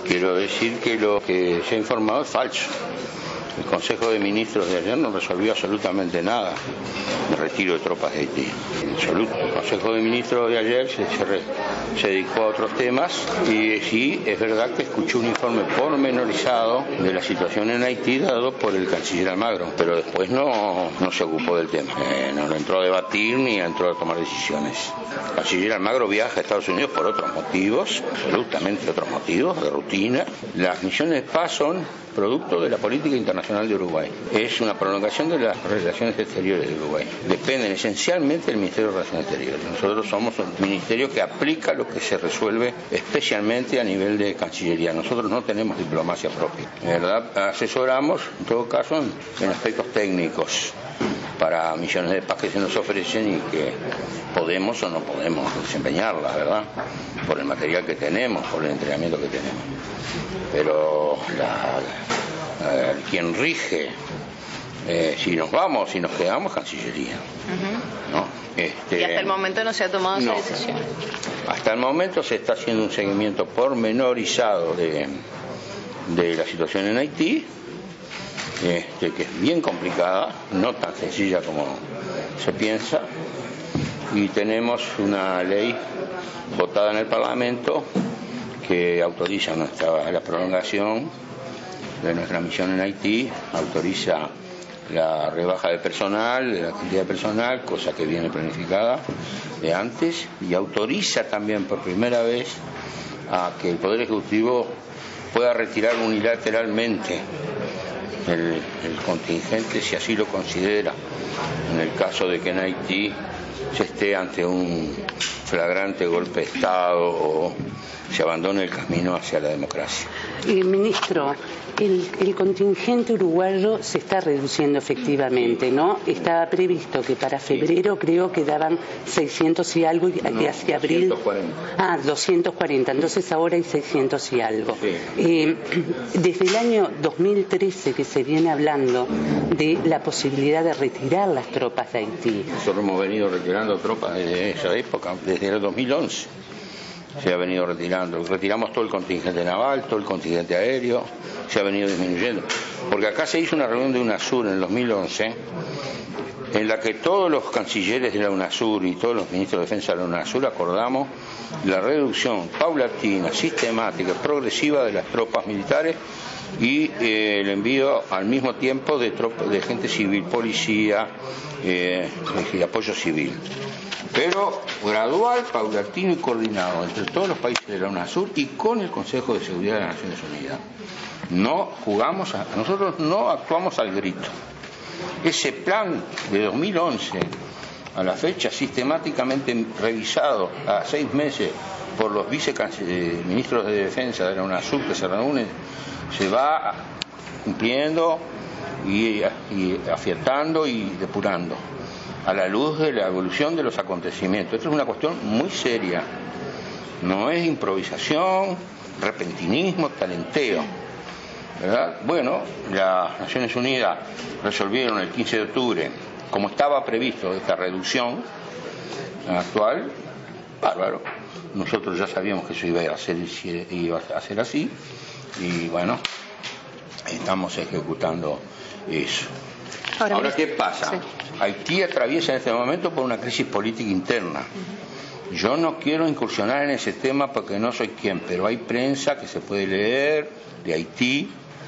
Quiero decir que lo que se ha informado es falso. El Consejo de Ministros de ayer no resolvió absolutamente nada de retiro de tropas de Haití. En absoluto. El Consejo de Ministros de ayer se dedicó a otros temas y sí, es verdad que escuchó un informe pormenorizado de la situación en Haití dado por el canciller Almagro, pero después no se ocupó del tema. No entró a debatir ni entró a tomar decisiones. El canciller Almagro viaja a Estados Unidos por otros motivos, absolutamente otros motivos, de rutina. Las misiones de paz son producto de la política internacional de Uruguay. Es una prolongación de las relaciones exteriores de Uruguay. Dependen esencialmente del Ministerio de Relaciones Exteriores. Nosotros somos un ministerio que aplica lo que se resuelve especialmente a nivel de Cancillería. Nosotros no tenemos diplomacia propia. ¿Verdad? Asesoramos, en todo caso, en aspectos técnicos para misiones de paz que se nos ofrecen y que podemos o no podemos desempeñarlas, ¿verdad? Por el material que tenemos, por el entrenamiento que tenemos. Pero quien rige, si nos vamos, si nos quedamos, Cancillería. ¿No? Y hasta el momento no se ha tomado esa decisión. Hasta el momento se está haciendo un seguimiento pormenorizado de la situación en Haití, que es bien complicada, no tan sencilla como se piensa, y tenemos una ley votada en el Parlamento que autoriza la prolongación de nuestra misión en Haití, autoriza la rebaja de personal, de la cantidad de personal, cosa que viene planificada de antes, y autoriza también por primera vez a que el Poder Ejecutivo pueda retirar unilateralmente el contingente si así lo considera, en el caso de que en Haití se esté ante un flagrante golpe de Estado o se abandone el camino hacia la democracia. Ministro, el contingente uruguayo se está reduciendo efectivamente, ¿no? Estaba previsto que para febrero creo que daban 600 y algo y hacia abril... 240. 240, entonces ahora hay 600 y algo. Sí. Desde el año 2013 que se viene hablando de la posibilidad de retirar las tropas de Haití. Nosotros hemos venido retirando tropas desde esa época, desde el 2011. Se ha venido retirando. Retiramos todo el contingente naval, todo el contingente aéreo, se ha venido disminuyendo. Porque acá se hizo una reunión de UNASUR en el 2011, en la que todos los cancilleres de la UNASUR y todos los ministros de defensa de la UNASUR acordamos la reducción paulatina, sistemática, progresiva de las tropas militares y el envío al mismo tiempo de gente civil, policía y apoyo civil. Pero gradual, paulatino y coordinado entre todos los países de la UNASUR y con el Consejo de Seguridad de las Naciones Unidas. Nosotros no actuamos al grito. Ese plan de 2011 a la fecha, sistemáticamente revisado a 6 meses por los viceministros de defensa de la UNASUR que se reúnen, se va cumpliendo y afiatando y depurando a la luz de la evolución de los acontecimientos. Esto es una cuestión muy seria, no es improvisación, repentinismo, talenteo, ¿verdad? Bueno, las Naciones Unidas resolvieron el 15 de octubre, como estaba previsto esta reducción actual, bárbaro. Nosotros ya sabíamos que eso iba a ser así, y bueno, estamos ejecutando eso. Ahora, ¿qué pasa? Sí. Haití atraviesa en este momento por una crisis política interna. Yo no quiero incursionar en ese tema porque no soy quien, pero hay prensa que se puede leer de Haití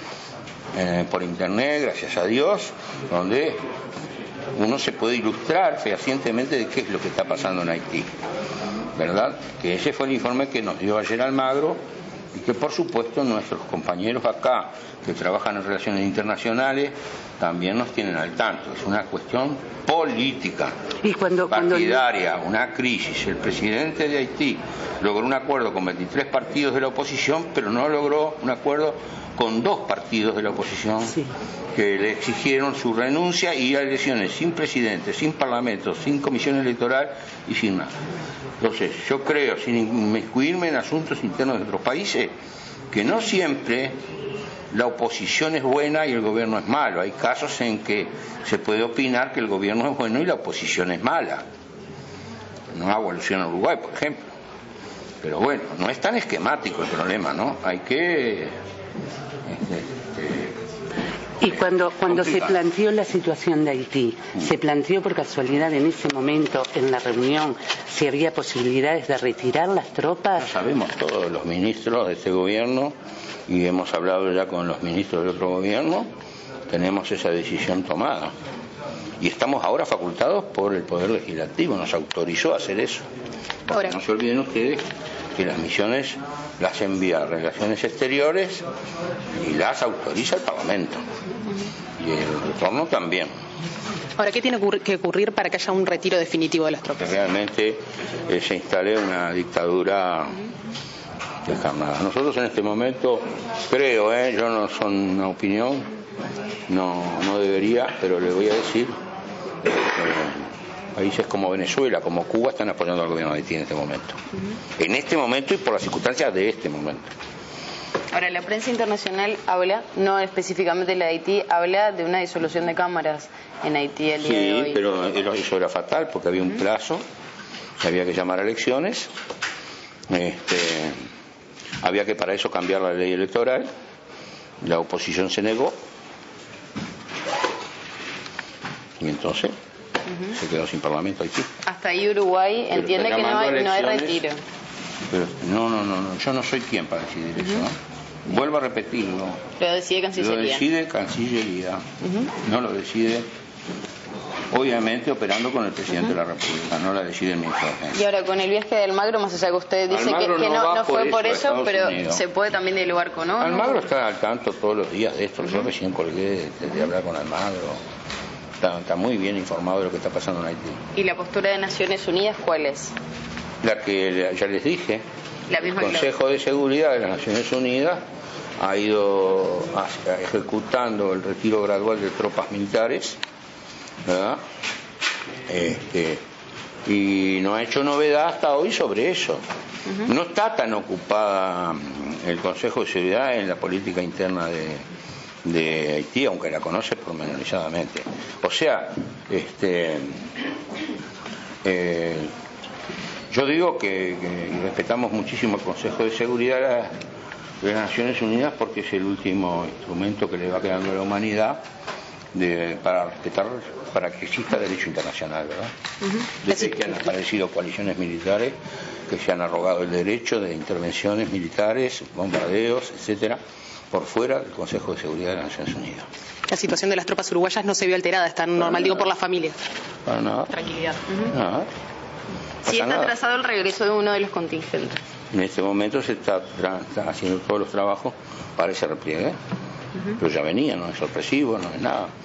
por internet, gracias a Dios, donde uno se puede ilustrar fehacientemente de qué es lo que está pasando en Haití, ¿verdad? Que ese fue el informe que nos dio ayer Almagro y que por supuesto nuestros compañeros acá que trabajan en relaciones internacionales también nos tienen al tanto. Es una cuestión política, partidaria, una crisis. El presidente de Haití logró un acuerdo con 23 partidos de la oposición, pero no logró un acuerdo con 2 partidos de la oposición que le exigieron su renuncia y elecciones sin presidente, sin parlamento, sin comisión electoral y sin nada. Entonces, yo creo, sin inmiscuirme en asuntos internos de otros países, que no siempre la oposición es buena y el gobierno es malo. Hay casos en que se puede opinar que el gobierno es bueno y la oposición es mala. No hago alusión a Uruguay, por ejemplo. Pero bueno, no es tan esquemático el problema, ¿no? Hay que... Y cuando se planteó la situación de Haití, ¿se planteó por casualidad en ese momento, en la reunión, si había posibilidades de retirar las tropas? Lo sabemos todos los ministros de este gobierno, y hemos hablado ya con los ministros del otro gobierno, tenemos esa decisión tomada. Y estamos ahora facultados por el Poder Legislativo, nos autorizó a hacer eso. Ahora, no se olviden ustedes que las misiones las envía Relaciones Exteriores y las autoriza el Parlamento. Y el retorno también. Ahora, ¿qué tiene que ocurrir para que haya un retiro definitivo de las tropas? Que realmente se instale una dictadura descarnada. Nosotros en este momento, creo, yo no son una opinión, no debería, pero le voy a decir, países como Venezuela, como Cuba, están apoyando al gobierno de Haití en este momento. En este momento y por las circunstancias de este momento. Ahora, la prensa internacional habla, no específicamente la de Haití, habla de una disolución de cámaras en Haití el día de hoy. Sí, pero eso era fatal porque había un plazo, había que llamar a elecciones, había que para eso cambiar la ley electoral, la oposición se negó, y entonces se quedó sin parlamento Haití. Hasta ahí Uruguay entiende que no hay retiro. Pero no, yo no soy quien para decidir eso, ¿no? Vuelvo a repetirlo. Lo decide Cancillería. Lo decide Cancillería, no lo decide, obviamente operando con el presidente de la República, no la decide el ministro de Defensa. Y ahora con el viaje de Almagro, más allá que usted dice que no fue por eso, pero se puede también dialogar con otro. Almagro está al tanto todos los días de esto, yo recién colgué de hablar con Almagro. Está muy bien informado de lo que está pasando en Haití. ¿Y la postura de Naciones Unidas cuál es? La que ya les dije. La misma. El Consejo de Seguridad de las Naciones Unidas ha ido ejecutando el retiro gradual de tropas militares, ¿verdad? Y no ha hecho novedad hasta hoy sobre eso. No está tan ocupada el Consejo de Seguridad en la política interna de Haití, aunque la conoce pormenorizadamente. O sea, yo digo que respetamos muchísimo el Consejo de Seguridad de las Naciones Unidas porque es el último instrumento que le va quedando a la humanidad para que exista derecho internacional, ¿verdad? Desde que han aparecido coaliciones militares que se han arrogado el derecho de intervenciones militares, bombardeos, etcétera, por fuera del Consejo de Seguridad de las Naciones Unidas. La situación de las tropas uruguayas no se vio alterada, está normal, digo, por la familia. Para nada. Tranquilidad. Nada. Sí está atrasado el regreso de uno de los contingentes. En este momento se está haciendo todos los trabajos para ese repliegue, pero ya venía, no es sorpresivo, no es nada.